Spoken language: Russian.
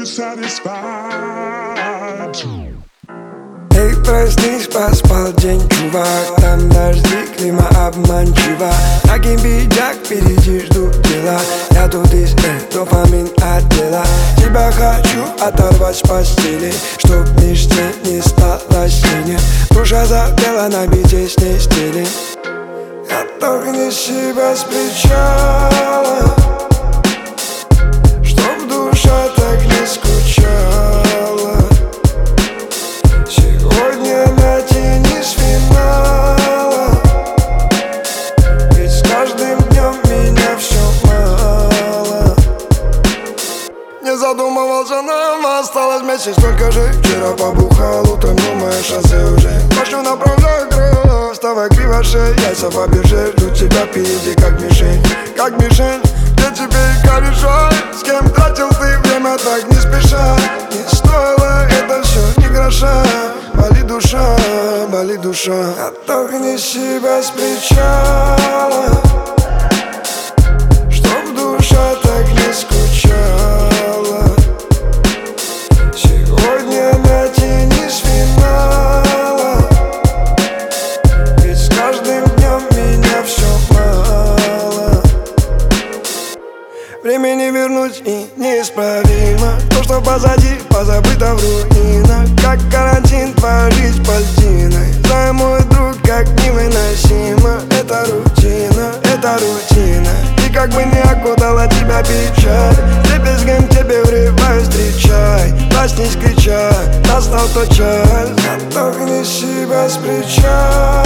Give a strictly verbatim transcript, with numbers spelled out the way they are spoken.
Эй, проснись, поспал день, чувак. Там дожди, клима обманчива. Таким бедняк, впереди ждут дела. Я тут из э, дофамин от дела. Тебя хочу оторвать с постели, чтоб ничто не стало синим. Душа запела на бите с ней стилем. Отдохни себя с причала, чтоб душа так не скучала. Сегодня натяни с финала, ведь с каждым днем меня все мало. Не задумывался, нам осталось месяц столько же. Вчера побухал, утром думаю, шоссе уже. Пошлю направляю кровь, вставай криво шея. Яйца по бирже, ждут тебя впереди как мишень. Как мишень, где теперь корешок? С кем тратил ты время так не спеша? Не стоило это все ни гроша. Болит душа, болит душа. Отдохни себя с причала, чтоб душа так не скучала. Сегодня натяни с финала, ведь с каждым днем меня все мало. Времени вернуть и неисправимо. То, что позади, позабыто в руинах. Как карантин, твоя жизнь пальтиной. Знаю, мой друг, как невыносимо. Это рутина, это рутина. И как бы не окутала тебя печаль, дребезгом тебе врываюсь, встречай. Проснись, крича, настал тот час. Отдохни себя с причала,